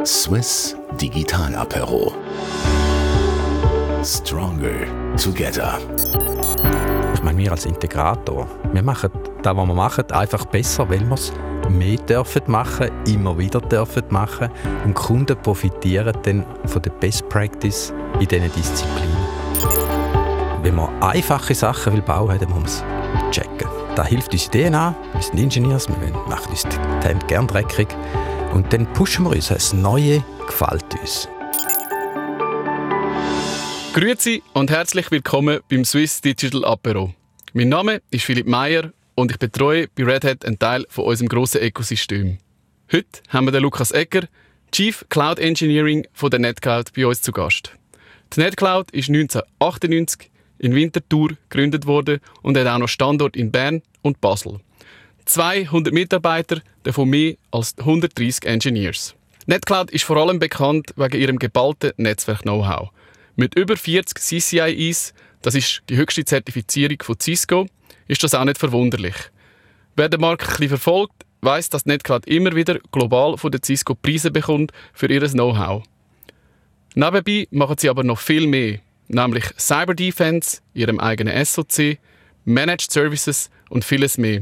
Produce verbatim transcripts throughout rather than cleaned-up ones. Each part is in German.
Swiss Digital Apero. Stronger together. Ich meine, wir als Integrator, wir machen das, was wir machen, einfach besser, weil wir es mehr dürfen machen, immer wieder dürfen machen und Kunden profitieren dann von der Best Practice in diesen Disziplinen. Wenn man einfache Sachen will bauen, dann muss man es checken. Das hilft uns D N A, wir sind Ingenieurs, wir machen uns die Hände gerne dreckig und dann pushen wir uns, das Neue gefällt uns. Grüezi und herzlich willkommen beim Swiss Digital Apero. Mein Name ist Philipp Meyer und ich betreue bei Red Hat einen Teil von unserem grossen Ökosystem. Heute haben wir den Lukas Egger, Chief Cloud Engineering von der NetCloud, bei uns zu Gast. Die NetCloud ist neunzehnhundertachtundneunzig in Winterthur gegründet worden und hat auch noch Standort in Bern und Basel. zweihundert Mitarbeiter, davon mehr als hundertdreissig Engineers. NetCloud ist vor allem bekannt wegen ihrem geballten Netzwerk-Know-how. Mit über vierzig C C I Es, das ist die höchste Zertifizierung von Cisco, ist das auch nicht verwunderlich. Wer den Markt ein bisschen verfolgt, weiss, dass NetCloud immer wieder global von der Cisco Preise bekommt für ihr Know-how. Nebenbei machen sie aber noch viel mehr, nämlich Cyber Defense, ihrem eigenen S O C, Managed Services und vieles mehr.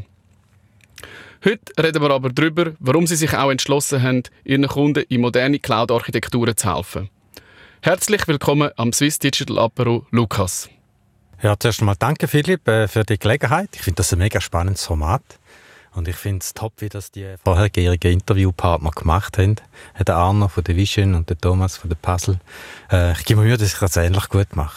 Heute reden wir aber darüber, warum sie sich auch entschlossen haben, ihren Kunden in moderne Cloud-Architekturen zu helfen. Herzlich willkommen am Swiss Digital Apero, Lukas. Ja, zuerst einmal danke, Philipp, für die Gelegenheit. Ich finde das ein mega spannendes Format. Und ich finde es top, wie das die vorhergehenden Interviewpartner gemacht haben. Der Arno von der Vision und der Thomas von der Puzzle. Äh, ich gebe mir Mühe, dass ich das ähnlich gut mache.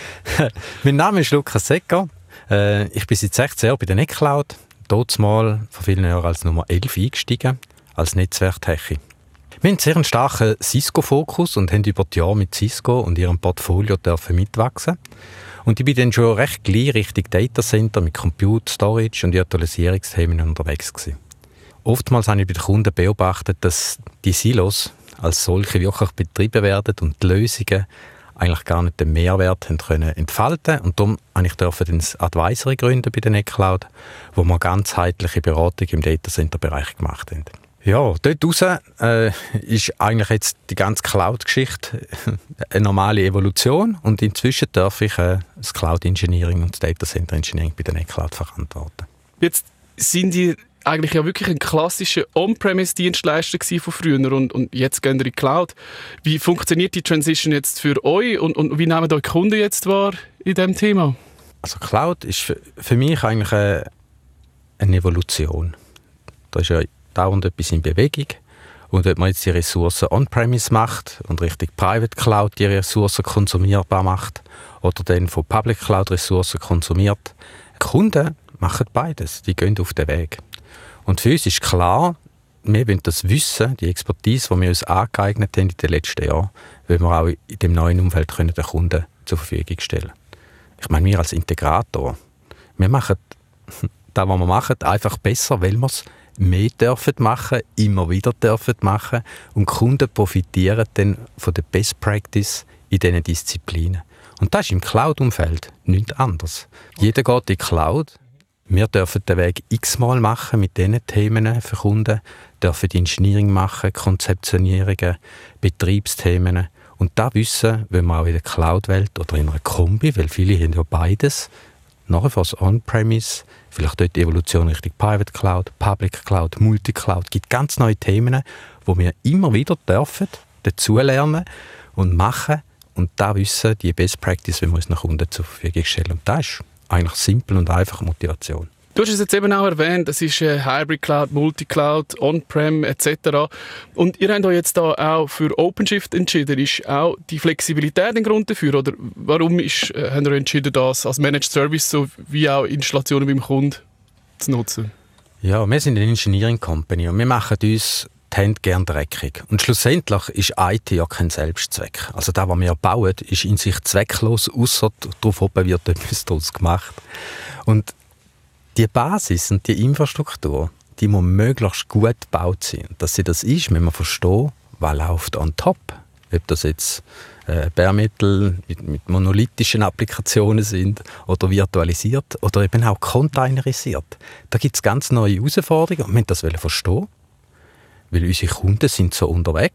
Mein Name ist Lukas Egger. Äh, ich bin seit sechzehn Jahren bei der NetCloud. Dort mal vor vielen Jahren als Nummer elf eingestiegen, als Netzwerktechie. Wir haben sehr einen starken Cisco-Fokus und haben über die Jahre mit Cisco und ihrem Portfolio dürfen mitwachsen. Und ich bin dann schon recht gleich Richtung Datacenter mit Compute, Storage und Virtualisierungsthemen unterwegs gewesen. Oftmals habe ich bei den Kunden beobachtet, dass die Silos als solche wirklich betrieben werden und die Lösungen eigentlich gar nicht den Mehrwert haben können entfalten. Und darum durfte ich das Advisory gründen bei der NetCloud, wo wir ganzheitliche Beratung im Datacenter-Bereich gemacht haben. Ja, dort raus äh, ist eigentlich jetzt die ganze Cloud-Geschichte eine normale Evolution und inzwischen darf ich äh, das Cloud-Engineering und das Datacenter-Engineering bei der NetCloud verantworten. Jetzt sind die eigentlich ja wirklich ein klassischer On-Premise-Dienstleister von früher und, und jetzt gehen wir in die Cloud. Wie funktioniert die Transition jetzt für euch und, und wie nehmen eure Kunden jetzt wahr in diesem Thema? Also Cloud ist für, für mich eigentlich eine, eine Evolution. Da ist ja dauernd etwas in Bewegung. Und wenn man jetzt die Ressourcen On-Premise macht und Richtung Private Cloud die Ressourcen konsumierbar macht oder dann von Public Cloud Ressourcen konsumiert, Kunden machen beides. Die gehen auf den Weg. Und für uns ist klar, wir wollen das Wissen, die Expertise, die wir uns angeeignet haben in den letzten Jahren, wollen wir auch in dem neuen Umfeld können den Kunden zur Verfügung stellen. Ich meine, wir als Integrator, wir machen das, was wir machen, einfach besser, weil wir es mehr dürfen machen, immer wieder dürfen machen und Kunden profitieren dann von der Best Practice in diesen Disziplinen. Und das ist im Cloud-Umfeld nichts anderes. Jeder geht in die Cloud. Wir dürfen den Weg x-mal machen mit diesen Themen für Kunden, dürfen Engineering machen, Konzeptionierungen, Betriebsthemen. Und das Wissen wollen wir auch in der Cloud-Welt oder in einer Kombi, weil viele haben ja beides, nachher fürs On-Premise, vielleicht dort die Evolution Richtung Private Cloud, Public Cloud, Multicloud. Es gibt ganz neue Themen, wo wir immer wieder dürfen dazulernen und machen. Und da wissen, die Best Practice, wenn wir uns nach Kunden zur Verfügung stellen. Und das ist eigentlich simpel und einfache Motivation. Du hast es jetzt eben auch erwähnt, das ist Hybrid Cloud, Multicloud, On-Prem et cetera. Und ihr habt euch jetzt da auch für OpenShift entschieden. Ist auch die Flexibilität ein Grund dafür? Oder warum ist, äh, habt ihr entschieden, das als Managed Service sowie auch Installationen beim Kunden zu nutzen? Ja, wir sind eine Engineering Company und wir machen uns die Hände gerne dreckig. Und schlussendlich ist I T ja kein Selbstzweck. Also das, was wir bauen, ist in sich zwecklos, ausser darauf oben wird etwas daraus gemacht. Und die Basis und die Infrastruktur, die muss möglichst gut gebaut sein. Dass sie das ist, müssen wir verstehen, was läuft on top. Ob das jetzt äh, Bare Metal mit, mit monolithischen Applikationen sind oder virtualisiert oder eben auch containerisiert. Da gibt es ganz neue Herausforderungen und wir müssen das verstehen. Weil unsere Kunden sind so unterwegs.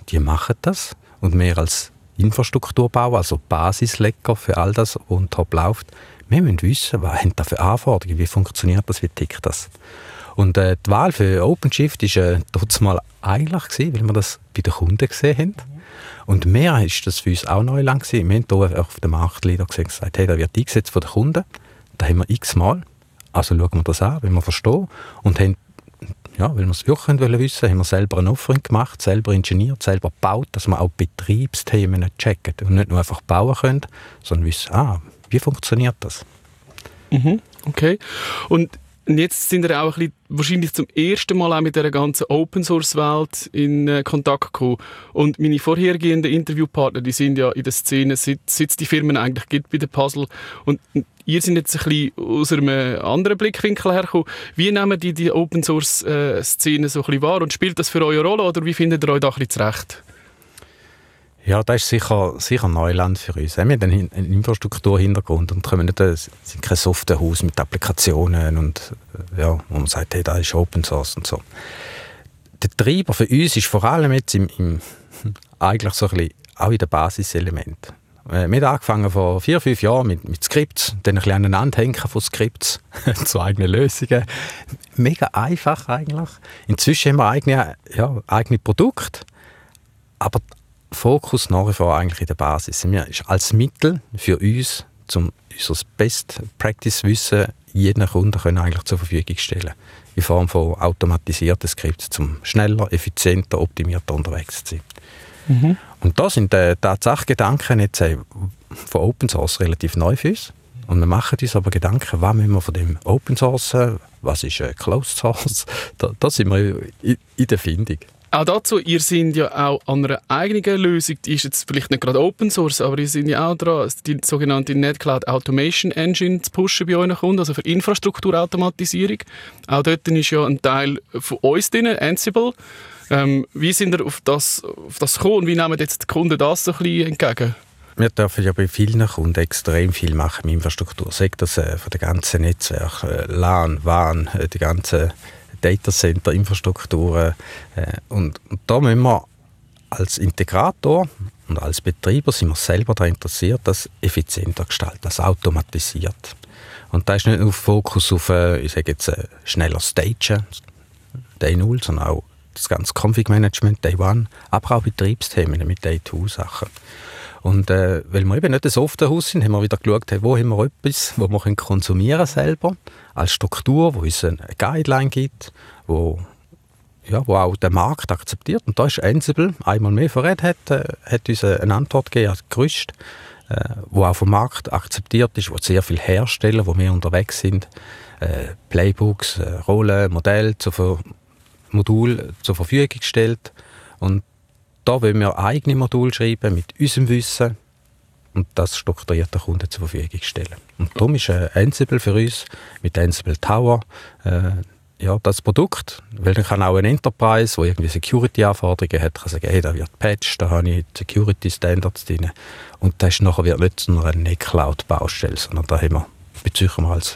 die machen das. Und wir als Infrastrukturbauer, also Basislecker für all das, was on top läuft, wir müssen wissen, was haben da für Anforderungen, wie funktioniert das, wie tickt das. Und äh, die Wahl für OpenShift war äh, trotzdem mal einfach gewesen, weil wir das bei den Kunden gesehen haben. Und mehr ist das für uns auch Neuland gewesen. Wir haben hier auf dem Marktleader gesagt, hey, das wird eingesetzt von den Kunden. Da haben wir x-mal. Also schauen wir das an, wenn wir verstehen. Und haben, ja, weil wir es wirklich wissen wollten, haben wir selber ein Offering gemacht, selber ingeniert, selber gebaut, dass wir auch Betriebsthemen checken und nicht nur einfach bauen können, sondern wissen, ah, wie funktioniert das? Mhm, okay. Und jetzt sind wir auch ein bisschen, wahrscheinlich zum ersten Mal auch mit dieser ganzen Open-Source-Welt in äh, Kontakt gekommen. Und meine vorhergehenden Interviewpartner, die sind ja in der Szene, seit, seit es die Firmen eigentlich gibt bei der Puzzle. Und ihr seid jetzt ein bisschen aus einem anderen Blickwinkel hergekommen. Wie nehmen die die Open-Source-Szene so ein bisschen wahr? Und spielt das für euch eine Rolle oder wie findet ihr euch da ein bisschen zurecht? Ja, das ist sicher, sicher Neuland für uns. Wir haben einen Infrastrukturhintergrund und können nicht, es sind kein Softwarehaus mit Applikationen und ja, wo man sagt, hey, das ist Open Source und so. Der Treiber für uns ist vor allem jetzt im, im eigentlich so ein bisschen auch in den Basiselementen. Wir haben angefangen vor vier, fünf Jahren mit, mit Skripts, dann ein bisschen aneinander hängen von Skripts zu eigenen Lösungen. Mega einfach eigentlich. Inzwischen haben wir eigene, ja, eigene Produkte, aber Fokus nach wie vor eigentlich in der Basis. Wir ist als Mittel für uns, um unser Best-Practice-Wissen jedem Kunden können eigentlich zur Verfügung stellen, in Form von automatisierten Skripts, um schneller, effizienter, optimierter unterwegs zu sein. Mhm. Und da sind die Tatsache-Gedanken jetzt von Open Source relativ neu für uns. Und wir machen uns aber Gedanken, was müssen wir von dem Open Source, was ist Closed Source, da, da sind wir in, in der Findung. Auch dazu, ihr seid ja auch an einer eigenen Lösung, die ist jetzt vielleicht nicht gerade Open Source, aber ihr seid ja auch dran, die sogenannte NetCloud Automation Engine zu pushen bei euren Kunden, also für Infrastrukturautomatisierung. Auch dort ist ja ein Teil von uns drin, Ansible. Ähm, wie sind ihr auf das, auf das gekommen und wie nehmen jetzt die Kunden das so ein bisschen entgegen? Wir dürfen ja bei vielen Kunden extrem viel machen mit Infrastruktur. Sagt das äh, von den ganzen Netzwerken, äh, LAN, W A N, äh, die ganzen Datacenter, Infrastrukturen. Äh, und, und da müssen wir als Integrator und als Betreiber sind wir selber daran interessiert, das effizienter gestalten, das automatisiert. Und da ist nicht nur Fokus auf, äh, ich sage jetzt, äh, schneller Stagen, Day null, sondern auch das ganze Config-Management, Day one, aber auch Betriebsthemen mit Day two Sachen. Und äh, weil wir eben nicht ein Softwarehaus sind, haben wir wieder geschaut, hey, wo haben wir etwas, wo wir konsumieren können selber, als Struktur, wo uns eine Guideline gibt, wo, ja, wo auch der Markt akzeptiert. Und da ist Ansible, einmal mehr von Red Hat, äh, hat uns eine Antwort gegeben als Gerüst, äh, wo auch vom Markt akzeptiert ist, wo sehr viele Hersteller, wo wir unterwegs sind, äh, Playbooks, äh, Rollen, Modelle, zur Modul zur Verfügung gestellt. Und da wollen wir eigene Module schreiben mit unserem Wissen und das strukturiert der Kunde zur Verfügung stellen. Und darum ist äh, Ansible für uns mit Ansible Tower äh, ja, das Produkt, weil dann kann auch ein Enterprise, der irgendwie Security-Anforderungen hat, kann sagen, hey, da wird patched, da habe ich Security-Standards drin. Und das ist nachher wird nicht nur eine NetCloud-Baustelle, sondern da haben wir, bezeichnen wir als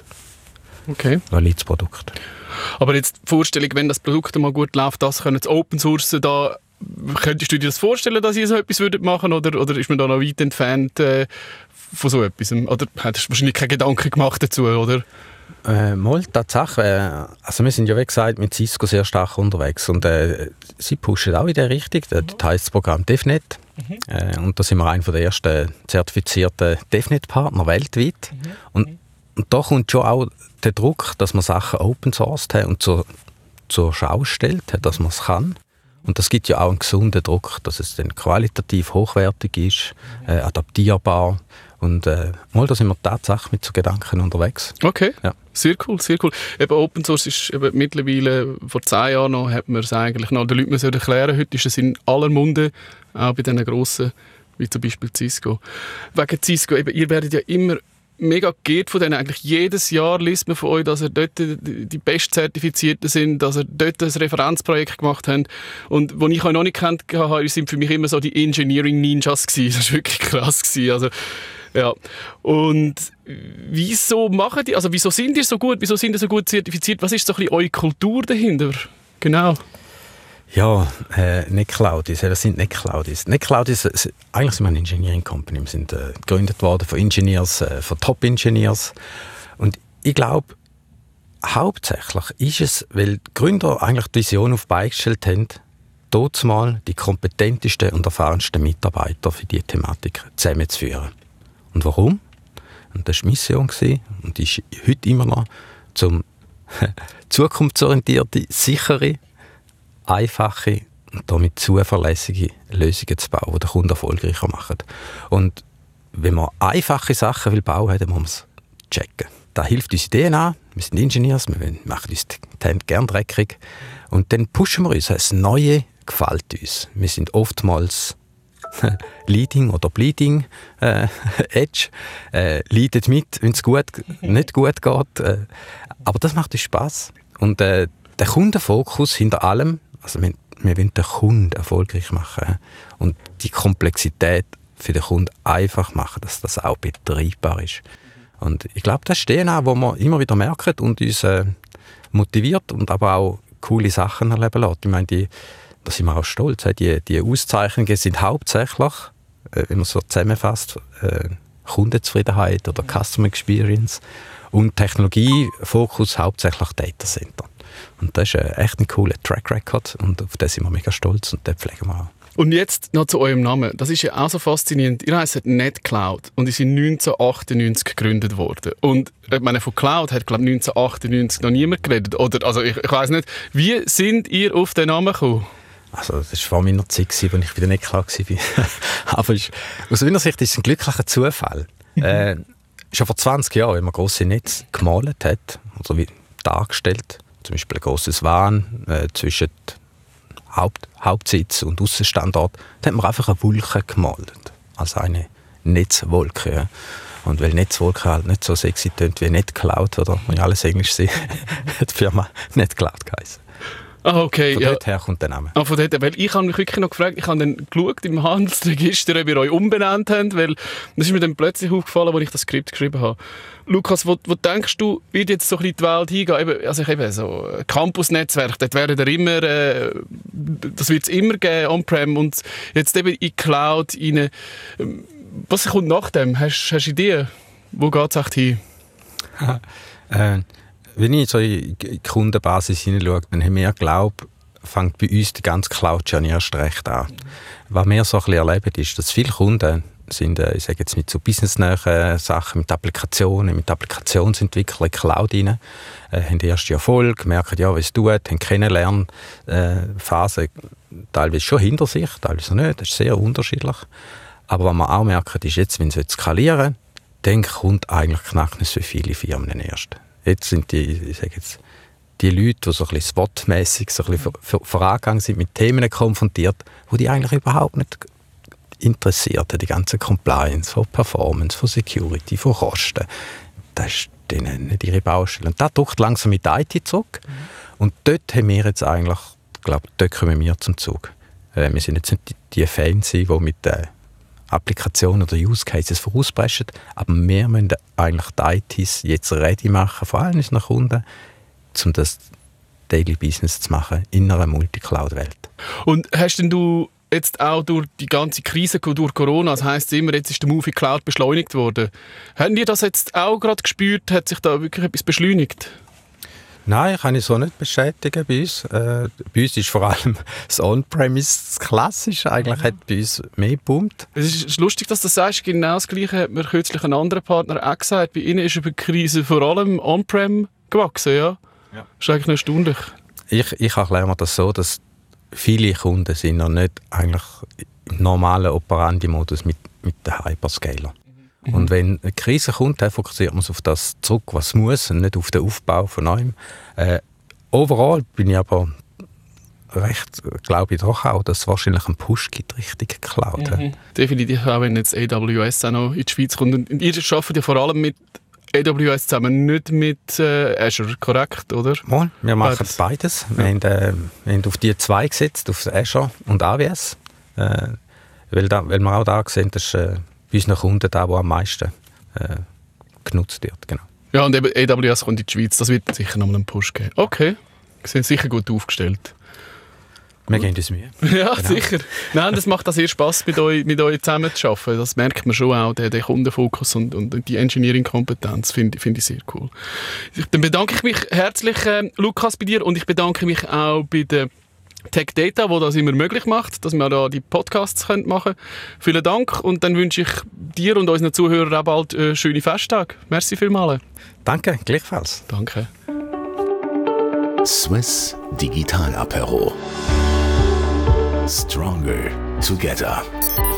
okay. valides Produkt. Aber jetzt die Vorstellung, wenn das Produkt mal gut läuft, das können Sie open sourcen, da könntest du dir das vorstellen, dass ihr so etwas würdet machen oder, oder ist man da noch weit entfernt äh, von so etwas? Oder hättest du wahrscheinlich keine Gedanken gemacht dazu, oder? Äh, mal, Tatsache. Äh, also wir sind ja, wie gesagt, mit Cisco sehr stark unterwegs und äh, sie pushen auch in diese Richtung. Mhm. Das heisst das Programm DevNet. Mhm. Äh, und da sind wir einer der ersten zertifizierten DevNet-Partner weltweit. Mhm. Und, und da kommt schon auch der Druck, dass man Sachen open sourced hat und zur, zur Schau stellt, dass man es kann. Und das gibt ja auch einen gesunden Druck, dass es dann qualitativ hochwertig ist, äh, adaptierbar. Und äh, mal, da sind wir tatsächlich mit so Gedanken unterwegs. Okay, ja. Sehr cool, sehr cool. Eben Open Source ist eben mittlerweile, vor zehn Jahren noch, hat man es eigentlich noch den Leuten erklären. Heute ist es in aller Munde, auch bei diesen grossen, wie zum Beispiel Cisco. Wegen Cisco, eben, ihr werdet ja immer mega geehrt von denen. Eigentlich jedes Jahr liest man von euch, dass ihr dort die Bestzertifizierten sind, dass ihr dort ein Referenzprojekt gemacht habt. Und was ich euch noch nicht kennt habe, sind für mich immer so die Engineering Ninjas gewesen. Das war wirklich krass gewesen. Also, ja. Und wieso machen die, also wieso sind die so gut, wieso sind die so gut zertifiziert? Was ist so ein bisschen eure Kultur dahinter? Genau. Ja, äh, NetCloudis, was sind NetCloudis? NetCloudis, äh, eigentlich sind wir eine Engineering Company. Wir sind äh, gegründet worden von Engineers, äh, von Top-Engineers. Und ich glaube, hauptsächlich ist es, weil die Gründer eigentlich die Vision auf die Beine gestellt haben, dort mal die kompetentesten und erfahrensten Mitarbeiter für diese Thematik zusammenzuführen. Und warum? Und das war die Mission und die ist heute immer noch, zum zukunftsorientierte, sichere, einfache und damit zuverlässige Lösungen zu bauen, die den Kunden erfolgreicher machen. Und wenn man einfache Sachen will bauen will, dann muss man es checken. Da hilft uns die D N A, wir sind Ingenieurs, wir machen uns die Hände gerne dreckig und dann pushen wir uns. Das Neue gefällt uns. Wir sind oftmals Leading oder Bleeding äh, Edge, äh, leidet mit, wenn es gut, nicht gut geht. Äh, aber das macht uns Spass. Und äh, der Kundenfokus hinter allem, also wir, wir wollen den Kunden erfolgreich machen und die Komplexität für den Kunden einfach machen, dass das auch betreibbar ist. Und ich glaube, das ist D N A, wo wir immer wieder merken und uns äh, motiviert und aber auch coole Sachen erleben lässt. Ich meine, die, da sind wir auch stolz. Die, die Auszeichnungen sind hauptsächlich, äh, wenn man so zusammenfasst, äh, Kundenzufriedenheit oder Customer Experience und Technologiefokus hauptsächlich Data Center. Und das ist äh, echt ein cooler Track Record und auf den sind wir mega stolz und den pflegen wir auch. Und jetzt noch zu eurem Namen. Das ist ja auch so faszinierend. Ihr heisst NetCloud und ihr seid neunzehnhundertachtundneunzig gegründet worden. Und ich meine, von Cloud hat, glaube ich, neunzehnhundertachtundneunzig noch niemand geredet. Oder, also ich, ich weiss nicht, wie sind ihr auf den Namen gekommen? Also das war vor meiner Zeit, als ich bei der NetCloud war. Aber ist, aus meiner Sicht ist es ein glücklicher Zufall. äh, schon vor zwanzig Jahren, wenn man grosse Netze gemalt hat, also wie dargestellt, zum Beispiel ein grosses Van äh, zwischen Haupt, Hauptsitz und Aussenstandort, da hat man einfach eine Wolke gemalt. Also eine Netzwolke. Ja. Und weil Netzwolke halt nicht so sexy tönt wie NetCloud, oder wenn ich alles Englisch sehe, hat die Firma NetCloud geheißen. Ah, okay. Von ja. dort her kommt der Name. Ah, von dort, weil ich habe mich wirklich noch gefragt, ich habe dann geschaut im Handelsregister, ob ihr euch umbenannt habt, weil das ist mir dann plötzlich aufgefallen, als ich das Skript geschrieben habe. Lukas, wo, wo denkst du, wird jetzt so ein bisschen die Welt hingehen? Eben, also ich eben so Campus-Netzwerk, dort werden ihr immer, äh, das wird es immer geben, On-Prem und jetzt eben in Cloud rein. Was kommt nach dem? Hast du Ideen? Wo geht es echt hin? äh, Wenn ich so in die Kundenbasis hineinschaue, dann haben wir geglaubt, fängt bei uns die ganze Cloud-Journey erst recht an. Was wir so ein bisschen erleben, ist, dass viele Kunden sind, ich sage jetzt mit so businessnahen Sachen, mit Applikationen, mit Applikationsentwicklung in Cloud rein, äh, haben den ersten Erfolg, merken, ja, was es tut, haben Kennenlernphase äh, teilweise schon hinter sich, teilweise nicht, das ist sehr unterschiedlich. Aber was man auch merkt, ist jetzt, wenn sie skalieren, dann kommt eigentlich knackend so viele Firmen erst. Jetzt sind die, ich sage jetzt, die Leute, die so ein bisschen SWOT-mässig so ein bisschen vor, vorangegangen sind, mit Themen konfrontiert, wo die eigentlich überhaupt nicht interessiert, die ganze Compliance, von Performance, von Security, von Kosten. Das ist denen nicht ihre Baustelle. Und das drückt langsam mit der I T zurück. Mhm. Und dort haben wir jetzt eigentlich, ich glaube, dort kommen wir zum Zug. Äh, wir sind jetzt nicht die, die Fans, die mit den Applikationen oder Use Cases vorauspreschen, aber wir müssen eigentlich die I Ts jetzt ready machen, vor allem unseren Kunden, um das Daily Business zu machen in einer Multicloud-Welt. Und hast denn du jetzt auch durch die ganze Krise, durch Corona, das heisst immer, jetzt ist der Move in Cloud beschleunigt worden. Haben ihr das jetzt auch gerade gespürt? Hat sich da wirklich etwas beschleunigt? Nein, kann ich so nicht bestätigen bei uns. Äh, bei uns ist vor allem das On-Premise das Klassische. Eigentlich hat bei uns mehr geboomt. Es ist lustig, dass du das sagst. Genau das Gleiche hat mir kürzlich ein anderer Partner auch gesagt. Bei ihnen ist über die Krise vor allem On-Prem gewachsen. Ja? Ja. Das ist eigentlich noch erstaunlich. Ich, ich erkläre mir das so, dass viele Kunden sind noch nicht eigentlich im normalen Operandi-Modus mit, mit den Hyperscaler. Mhm. Und wenn eine Krise kommt, dann fokussiert man sich auf das zurück, was muss, und nicht auf den Aufbau von neuem. Äh, overall bin ich aber recht, glaube ich doch auch, dass es wahrscheinlich einen Push gibt, richtig Cloud. Mhm. Definitiv, auch wenn jetzt A W S auch noch in die Schweiz kommt. Und ihr arbeitet ja vor allem mit A W S zusammen, nicht mit äh, Azure, korrekt, oder? Mal, wir machen beides. beides. Ja. Wir, haben, äh, wir haben auf die zwei gesetzt, auf Azure und A W S. Äh, weil, da, weil wir auch da sehen, dass äh, bei unseren Kunden da, wo am meisten äh, genutzt wird. Genau. Ja, und eben A W S kommt in die Schweiz, das wird sicher noch einen Push geben. Okay, wir sind sicher gut aufgestellt. Wir geben uns Mühe. Ja, genau. sicher. Nein, das macht auch sehr Spass, mit euch, mit euch zusammen zu arbeiten. Das merkt man schon auch, den, den Kundenfokus und, und die Engineering-Kompetenz finde find ich sehr cool. Dann bedanke ich mich herzlich, äh, Lukas, bei dir und ich bedanke mich auch bei der Tech Data, wo das immer möglich macht, dass wir da die Podcasts machen können. Vielen Dank und dann wünsche ich dir und unseren Zuhörern auch bald äh, schöne Festtage. Merci vielmals. Danke, gleichfalls. Danke. Swiss Digital Apero. Stronger together.